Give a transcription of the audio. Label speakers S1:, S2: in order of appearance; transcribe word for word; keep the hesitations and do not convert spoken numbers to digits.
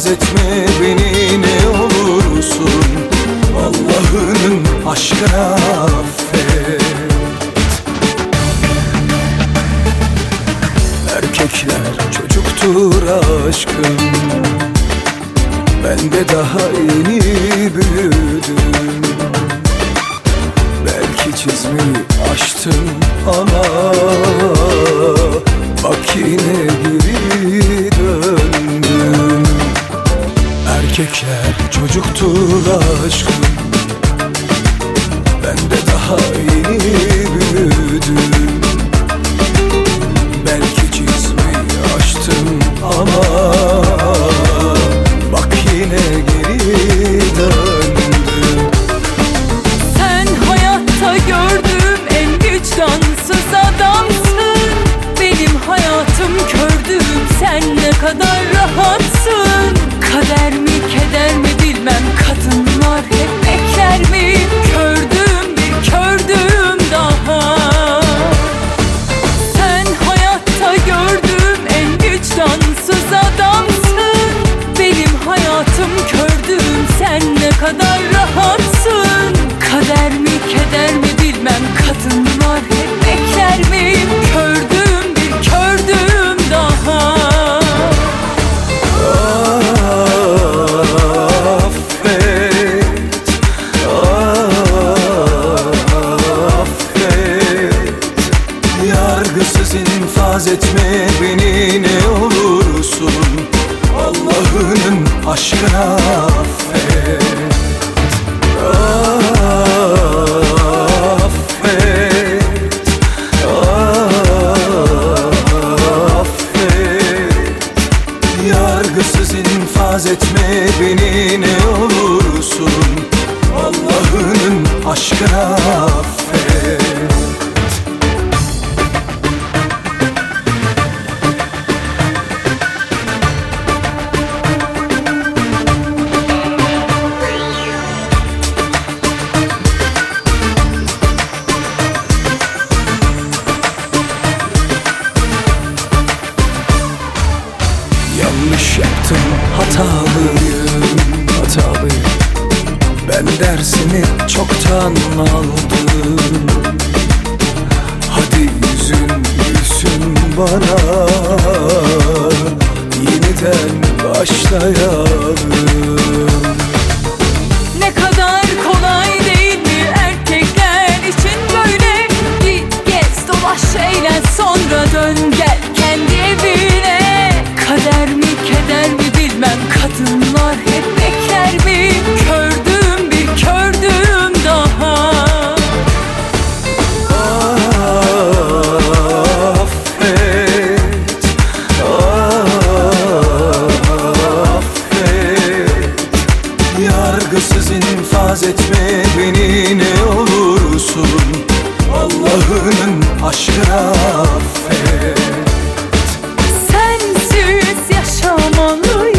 S1: infaz etme beni ne olursun. Allah'ının aşkına affet. Erkekler çocuktur aşkım, ben de daha yeni büyüdüm. Belki çizmeyi açtım ama bak yine geri döndüm. Erkekler çocuktur aşkım, ben de daha yeni büyüdüm. Belki çizmeyi açtım ama bak yine geri döndüm.
S2: Sen hayatta gördüğüm en vicdansız adamsın. Benim hayatım kördüm, sen ne kadar rahatsın. Kader mi keder mi bilmem, kadınlar hep bekler mi? Kördüm bir kördüm daha. Sen hayatta gördüğüm en vicdansız adamsın. Benim hayatım kördüm, sen ne kadar rahatsın. Kader mi keder mi bilmem, kadınlar hep bekler mi? Kördüm bir kördüm daha.
S1: Yargısız infaz etme beni ne olursun. Allah'ının aşkına affet. Affet, affet. Yargısız infaz etme beni ne olursun. Allah'ının aşkına affet. Yanlış yaptım, hatalıyım, hatalıyım. Ben dersimi çoktan aldım. Hadi yüzün gülsün bana, yeniden başlayalım.
S2: Ne kadar kolay değil mi erkekler için böyle? Git gez dolaş eğlen, sonra dön gel kendi evine. Kader mi keder mi bilmem, kadınlar hep bekler mi? Kördüm bir kördüm daha.
S1: Affet, affet. Yargısız infaz etme beni ne olursun. Allah'ının aşkına affet.
S2: Sensiz yaşamalıyım.